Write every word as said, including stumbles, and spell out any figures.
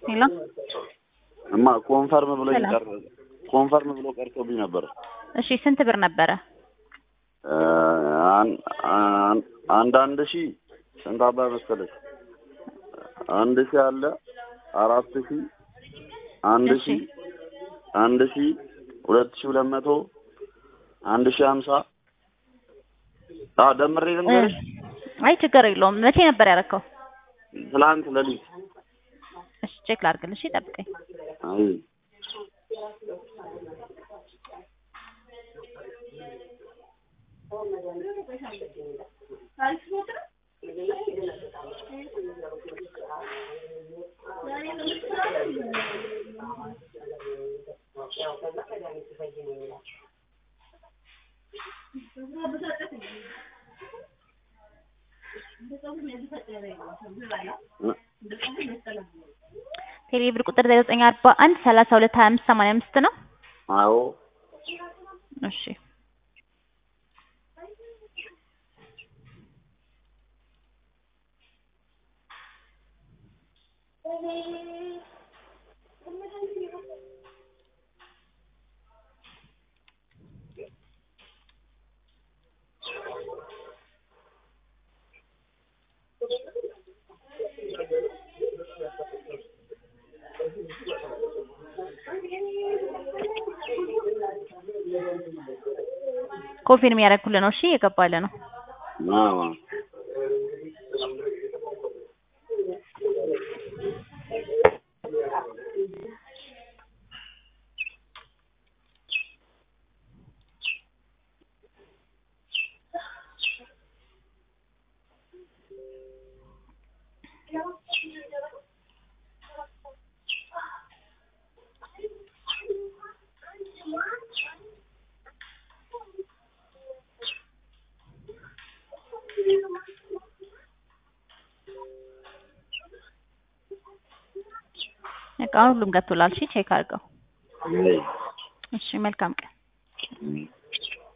ሄሎ እማ ኮንፈርም ብሎ ይቀር ኮንፈርም ብሎ ቀርቶብኝ ነበር። እሺ ስንት ብር ነበረ? አንድ አንድ ሺህ ስንት አባ መሰለሽ? አንድ ሺህ አለ አራት ሺህ አንድ ሺህ አንድ ሺህ ሁለት ሺህ ሁለት መቶ አንድ ሺህ ሃምሳ አ ደምሬ ልንገርሽ። አይ ችግር የለውም። መቼ ነበር ያረከው? ትላንት ለሊት። እሺ ቼክ ላድርግልሽ፣ ጠብቀኝ። አይ ቴሌብር ቁጥር ዘጠኝ አርባ አንድ ሰላሳ ሁለት ሀያ አምስት ሰማንያ አምስት ነው። አዎ እሺ ኮንፊርም ያደረኩልህ ነው። እሺ የገባልህ ነው። አዎ እቃውን ሁሉም ገብቶላል። እሺ ቼክ አድርገው። እሺ መልካም ቀን።